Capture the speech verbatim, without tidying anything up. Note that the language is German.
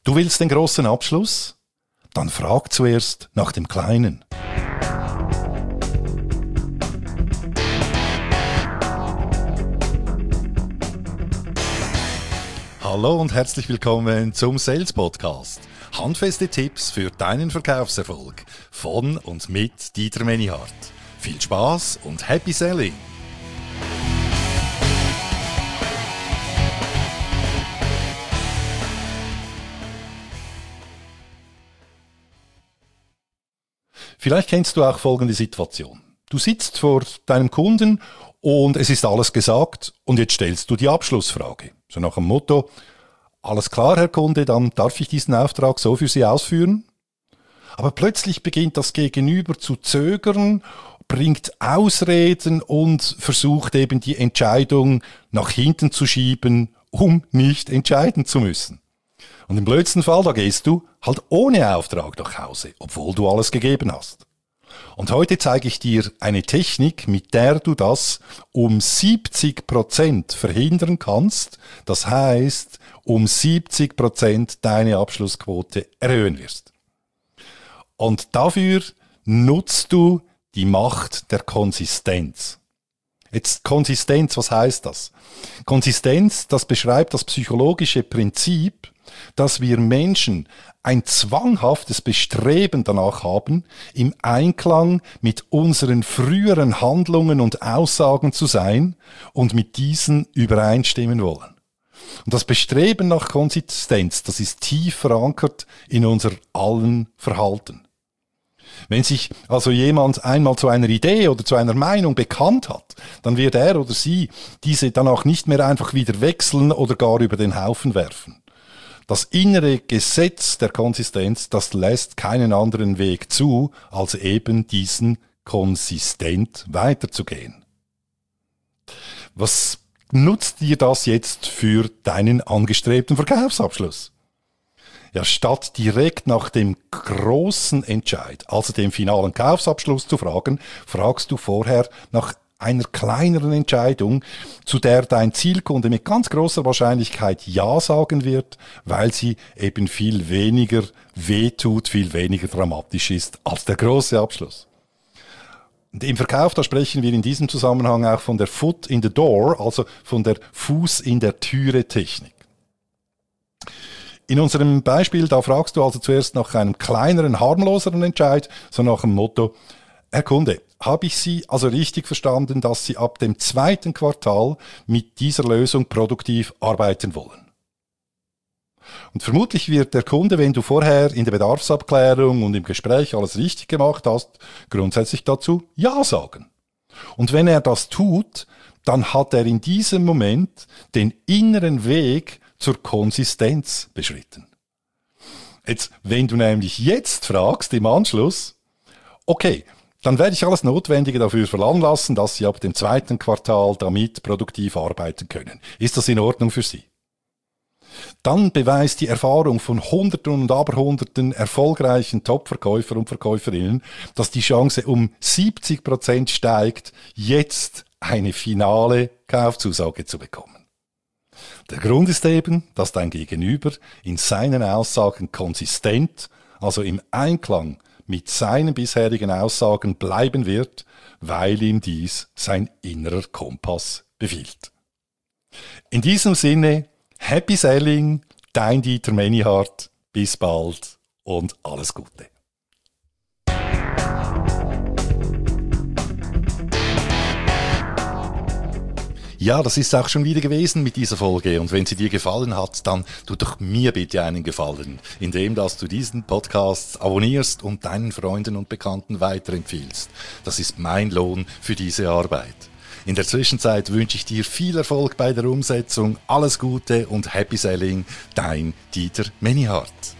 Du willst den großen Abschluss? Dann frag zuerst nach dem kleinen. Hallo und herzlich willkommen zum Sales Podcast. Handfeste Tipps für deinen Verkaufserfolg von und mit Dieter Menihardt. Viel Spaß und Happy Selling! Vielleicht kennst du auch folgende Situation. Du sitzt vor deinem Kunden und es ist alles gesagt und jetzt stellst du die Abschlussfrage. So nach dem Motto, alles klar, Herr Kunde, dann darf ich diesen Auftrag so für Sie ausführen? Aber plötzlich beginnt das Gegenüber zu zögern, bringt Ausreden und versucht eben die Entscheidung nach hinten zu schieben, um nicht entscheiden zu müssen. Und im blödsten Fall, da gehst du halt ohne Auftrag nach Hause, obwohl du alles gegeben hast. Und heute zeige ich dir eine Technik, mit der du das um siebzig Prozent verhindern kannst. Das heißt, um siebzig Prozent deine Abschlussquote erhöhen wirst. Und dafür nutzt du die Macht der Konsistenz. Jetzt Konsistenz, was heißt das? Konsistenz, das beschreibt das psychologische Prinzip, dass wir Menschen ein zwanghaftes Bestreben danach haben, im Einklang mit unseren früheren Handlungen und Aussagen zu sein und mit diesen übereinstimmen wollen. Und das Bestreben nach Konsistenz, das ist tief verankert in unser allen Verhalten. Wenn sich also jemand einmal zu einer Idee oder zu einer Meinung bekannt hat, dann wird er oder sie diese danach nicht mehr einfach wieder wechseln oder gar über den Haufen werfen. Das innere Gesetz der Konsistenz, das lässt keinen anderen Weg zu, als eben diesen konsistent weiterzugehen. Was nutzt dir das jetzt für deinen angestrebten Verkaufsabschluss? Ja, statt direkt nach dem großen Entscheid, also dem finalen Kaufabschluss zu fragen, fragst du vorher nach einer kleineren Entscheidung, zu der dein Zielkunde mit ganz großer Wahrscheinlichkeit Ja sagen wird, weil sie eben viel weniger wehtut, viel weniger dramatisch ist als der große Abschluss. Und im Verkauf, da sprechen wir in diesem Zusammenhang auch von der Foot in the Door, also von der Fuß in der Türe Technik. In unserem Beispiel, da fragst du also zuerst nach einem kleineren, harmloseren Entscheid, so nach dem Motto, Herr Kunde, habe ich Sie also richtig verstanden, dass Sie ab dem zweiten Quartal mit dieser Lösung produktiv arbeiten wollen? Und vermutlich wird der Kunde, wenn du vorher in der Bedarfsabklärung und im Gespräch alles richtig gemacht hast, grundsätzlich dazu Ja sagen. Und wenn er das tut, dann hat er in diesem Moment den inneren Weg zur Konsistenz beschritten. Jetzt, wenn du nämlich jetzt fragst im Anschluss, okay, dann werde ich alles Notwendige dafür veranlassen, dass Sie ab dem zweiten Quartal damit produktiv arbeiten können. Ist das in Ordnung für Sie? Dann beweist die Erfahrung von Hunderten und Aberhunderten erfolgreichen Top-Verkäufer und Verkäuferinnen, dass die Chance um siebzig Prozent steigt, jetzt eine finale Kaufzusage zu bekommen. Der Grund ist eben, dass dein Gegenüber in seinen Aussagen konsistent, also im Einklang mit seinen bisherigen Aussagen bleiben wird, weil ihm dies sein innerer Kompass befiehlt. In diesem Sinne, Happy Selling, dein Dieter Menihardt, bis bald und alles Gute. Ja, das ist auch schon wieder gewesen mit dieser Folge. Und wenn sie dir gefallen hat, dann tu doch mir bitte einen Gefallen, indem dass du diesen Podcast abonnierst und deinen Freunden und Bekannten weiterempfiehlst. Das ist mein Lohn für diese Arbeit. In der Zwischenzeit wünsche ich dir viel Erfolg bei der Umsetzung, alles Gute und Happy Selling, dein Dieter Menihardt.